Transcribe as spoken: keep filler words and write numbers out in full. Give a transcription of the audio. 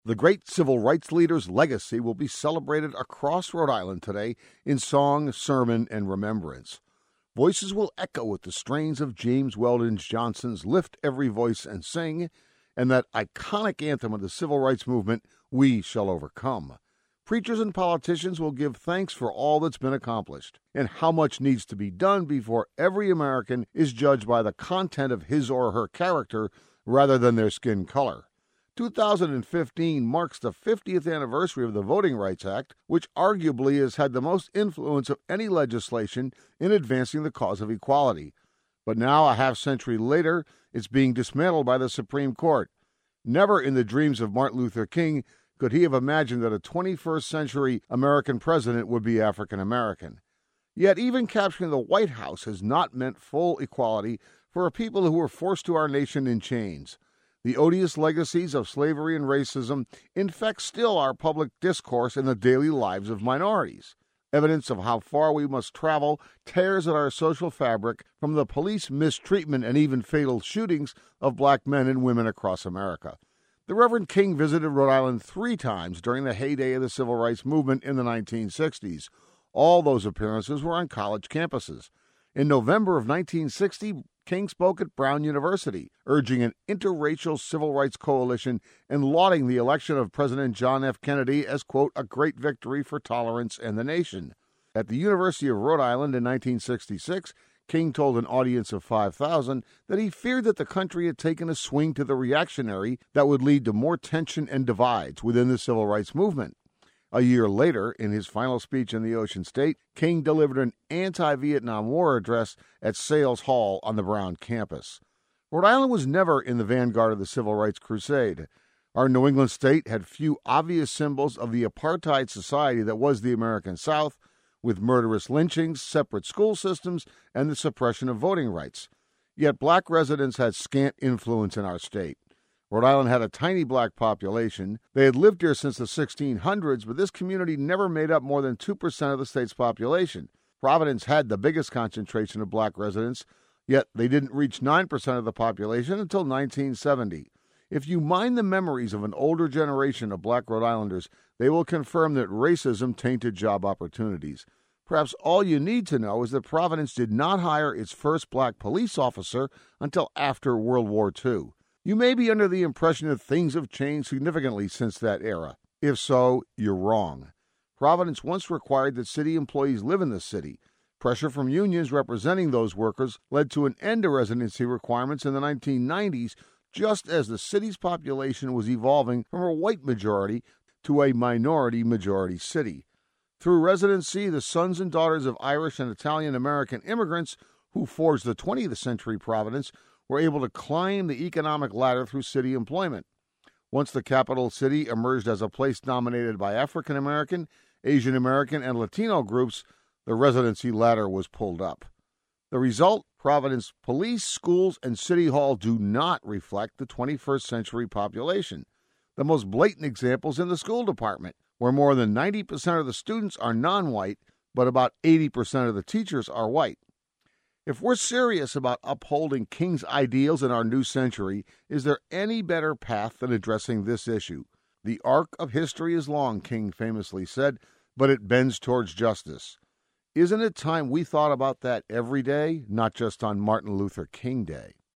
The great civil rights leader's legacy will be celebrated across Rhode Island today in song, sermon, and remembrance. Voices will echo with the strains of James Weldon Johnson's Lift Every Voice and Sing, and that iconic anthem of the civil rights movement, We Shall Overcome. Preachers and politicians will give thanks for all that's been accomplished and how much needs to be done before every American is judged by the content of his or her character rather than their skin color. two thousand fifteen marks the fiftieth anniversary of the Voting Rights Act, which arguably has had the most influence of any legislation in advancing the cause of equality. But now, a half-century later, it's being dismantled by the Supreme Court. Never in the dreams of Martin Luther King could he have imagined that a twenty-first century American president would be African American. Yet even capturing the White House has not meant full equality for a people who were forced to our nation in chains. The odious legacies of slavery and racism infect still our public discourse in the daily lives of minorities. Evidence of how far we must travel tears at our social fabric from the police mistreatment and even fatal shootings of black men and women across America. The Reverend King visited Rhode Island three times during the heyday of the civil rights movement in the nineteen sixties. All those appearances were on college campuses. In November of nineteen sixty, King spoke at Brown University, urging an interracial civil rights coalition and lauding the election of President John F. Kennedy as, quote, a great victory for tolerance and the nation. At the University of Rhode Island in nineteen sixty-six, King told an audience of five thousand that he feared that the country had taken a swing to the reactionary that would lead to more tension and divides within the civil rights movement. A year later, in his final speech in the Ocean State, King delivered an anti-Vietnam War address at Sales Hall on the Brown campus. Rhode Island was never in the vanguard of the civil rights crusade. Our New England state had few obvious symbols of the apartheid society that was the American South, with murderous lynchings, separate school systems, and the suppression of voting rights. Yet black residents had scant influence in our state. Rhode Island had a tiny black population. They had lived here since the sixteen hundreds, but this community never made up more than two percent of the state's population. Providence had the biggest concentration of black residents, yet they didn't reach nine percent of the population until nineteen seventy. If you mine the memories of an older generation of black Rhode Islanders, they will confirm that racism tainted job opportunities. Perhaps all you need to know is that Providence did not hire its first black police officer until after World War Two. You may be under the impression that things have changed significantly since that era. If so, you're wrong. Providence once required that city employees live in the city. Pressure from unions representing those workers led to an end to residency requirements in the nineteen nineties, just as the city's population was evolving from a white majority to a minority-majority city. Through residency, the sons and daughters of Irish and Italian-American immigrants who forged the twentieth century Providence were able to climb the economic ladder through city employment. Once the capital city emerged as a place dominated by African American, Asian American, and Latino groups, the residency ladder was pulled up. The result? Providence police, schools, and city hall do not reflect the twenty-first century population. The most blatant example is in the school department, where more than ninety percent of the students are non-white, but about eighty percent of the teachers are white. If we're serious about upholding King's ideals in our new century, is there any better path than addressing this issue? The arc of history is long, King famously said, but it bends towards justice. Isn't it time we thought about that every day, not just on Martin Luther King Day?